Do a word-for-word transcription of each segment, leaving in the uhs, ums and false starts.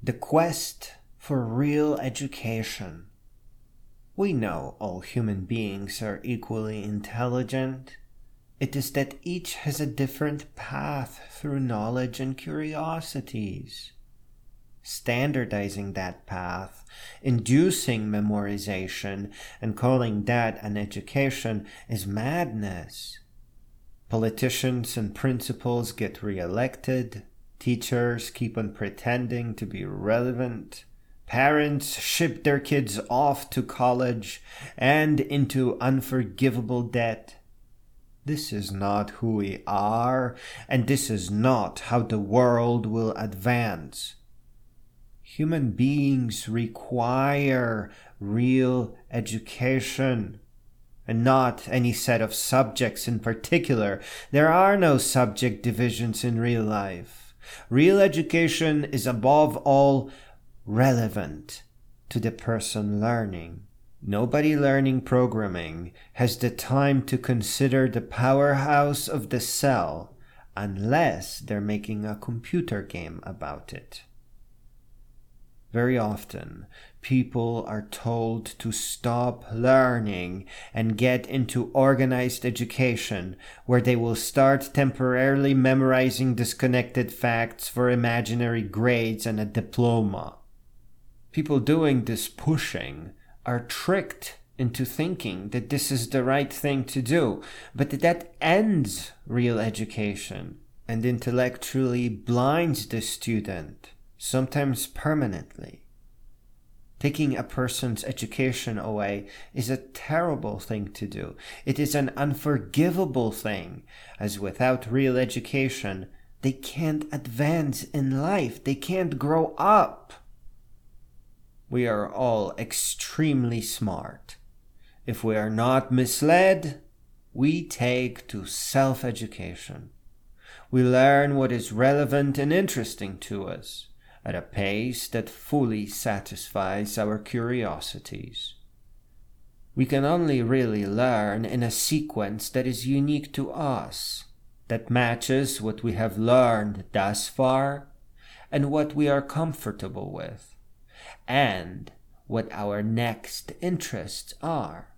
The quest for real education. We know all human beings are equally intelligent. It is that each has a different path through knowledge and curiosities. Standardizing that path, inducing memorization, and calling that an education is madness. Politicians and principals get reelected. Teachers keep on pretending to be relevant. Parents ship their kids off to college and into unforgivable debt. This is not who we are, and this is not how the world will advance. Human beings require real education, and not any set of subjects in particular. There are no subject divisions in real life. Real education is above all relevant to the person learning. Nobody learning programming has the time to consider the powerhouse of the cell unless they're making a computer game about it. Very often, people are told to stop learning and get into organized education, where they will start temporarily memorizing disconnected facts for imaginary grades and a diploma. People doing this pushing are tricked into thinking that this is the right thing to do, but that ends real education and intellectually blinds the student, sometimes permanently. Taking a person's education away is a terrible thing to do. It is an unforgivable thing, as without real education, they can't advance in life. They can't grow up. We are all extremely smart. If we are not misled, we take to self-education. We learn what is relevant and interesting to us at a pace that fully satisfies our curiosities. We can only really learn in a sequence that is unique to us, that matches what we have learned thus far and what we are comfortable with, and what our next interests are.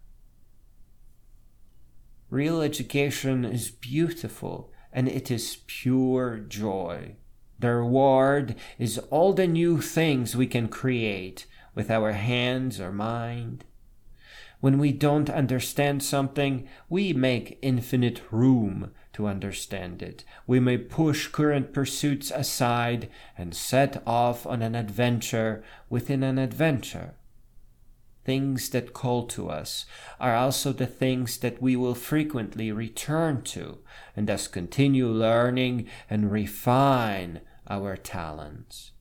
Real education is beautiful, and it is pure joy. The reward is all the new things we can create with our hands or mind. When we don't understand something, we make infinite room to understand it. We may push current pursuits aside and set off on an adventure within an adventure. Things that call to us are also the things that we will frequently return to, and thus continue learning and refine our talents.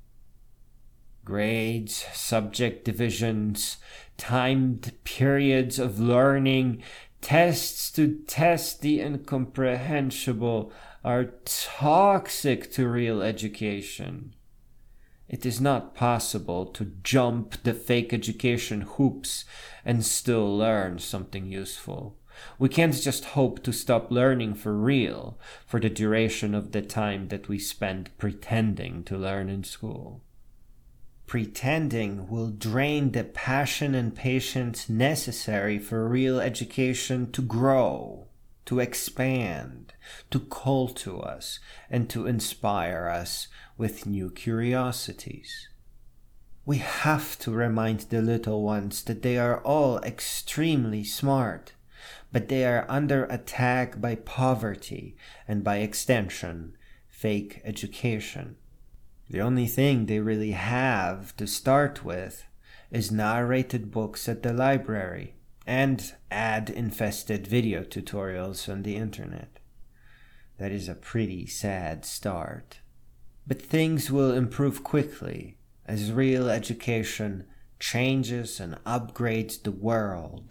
Grades, subject divisions, timed periods of learning, tests to test the incomprehensible are toxic to real education. It is not possible to jump the fake education hoops and still learn something useful. We can't just hope to stop learning for real for the duration of the time that we spend pretending to learn in school. Pretending will drain the passion and patience necessary for real education to grow, to expand, to call to us, and to inspire us with new curiosities. We have to remind the little ones that they are all extremely smart, but they are under attack by poverty and, by extension, fake education. The only thing they really have to start with is narrated books at the library and ad-infested video tutorials on the internet. That is a pretty sad start. But things will improve quickly as real education changes and upgrades the world.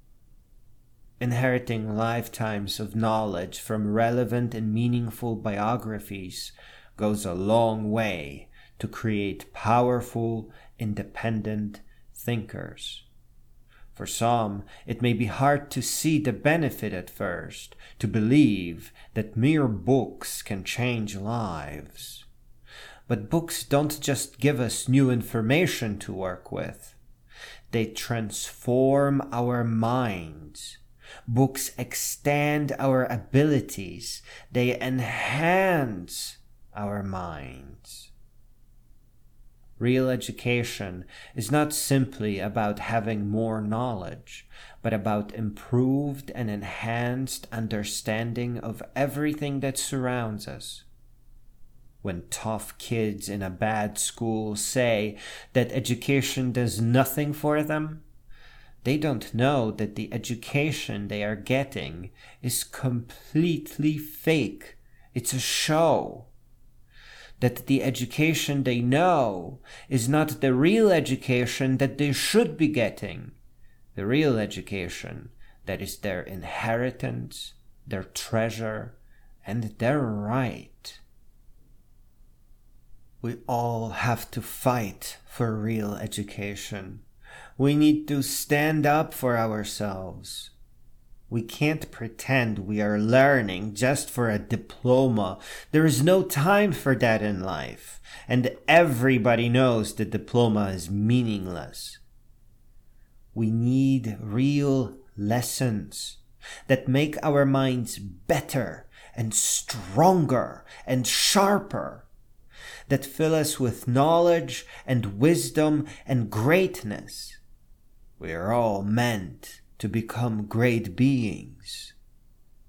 Inheriting lifetimes of knowledge from relevant and meaningful biographies goes a long way to create powerful, independent thinkers. For some, it may be hard to see the benefit at first, to believe that mere books can change lives. But books don't just give us new information to work with. They transform our minds. Books extend our abilities. They enhance our minds. Real education is not simply about having more knowledge, but about improved and enhanced understanding of everything that surrounds us. When tough kids in a bad school say that education does nothing for them, they don't know that the education they are getting is completely fake. It's a show. That the education they know is not the real education that they should be getting. The real education that is their inheritance, their treasure, and their right. We all have to fight for real education. We need to stand up for ourselves. We can't pretend we are learning just for a diploma. There is no time for that in life, and everybody knows the diploma is meaningless. We need real lessons that make our minds better and stronger and sharper, that fill us with knowledge and wisdom and greatness. We are all meant to become great beings.